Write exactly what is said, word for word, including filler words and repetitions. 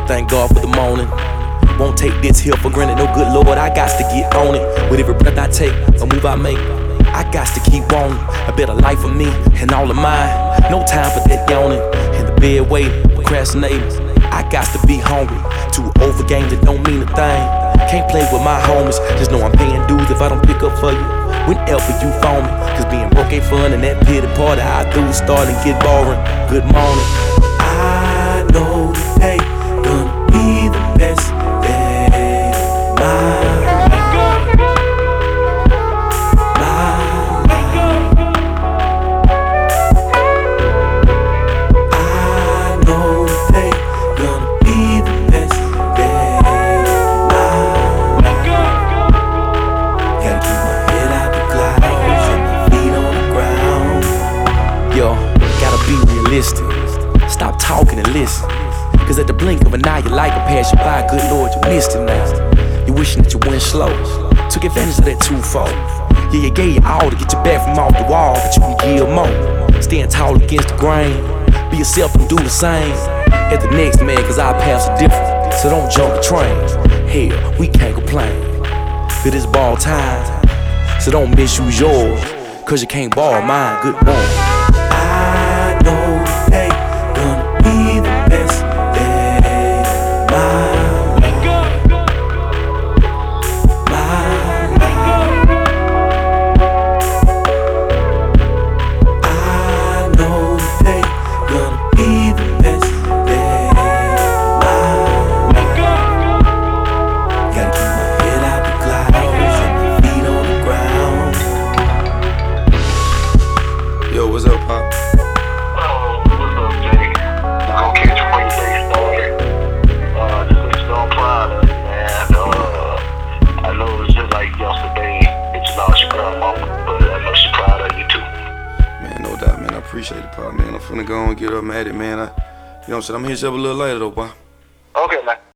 Thank God for the morning. Won't take this here for granted, no good Lord, I got to get on it. With every breath I take, a move I make, I got to keep on. A better life for me and all of mine. No time for that yawning. In the bed waiting, procrastinating. I got to be hungry. Too old for games that don't mean a thing. Can't play with my homies, just know I'm paying dues if I don't pick up for you whenever you phone me. Cause being broke ain't fun, and that pity party I do start and get boring. Good morning. I know today gonna be the best day of my life. I know today gonna be the best day of my life. Gotta keep my head out the clouds and my feet on the ground. Yo, gotta be realistic. Stop talking and listen. Cause at the blink of an eye, your life will pass you by. Good Lord, you missed it now. You wishing that you went slow. Took advantage of that twofold. Yeah, you gave your all to get you back from off the wall, but you can give more. Stand tall against the grain. Be yourself and do the same. At the next man, cause our paths are different. So don't jump the train. Hell, we can't complain. It is ball time. So don't misuse yours, cause you can't borrow mine. Good morning. I know today gonna be the best day of my life. My life. I know today gonna be the best day of my life. Gotta keep my head out the clouds and my feet on the ground. Yo, what's up, Pop? Appreciate it, Pop, man. I'm finna go and get up at it, man. I, you know what I'm saying? I'm gonna hit you up a little later, though, boy. Okay, man.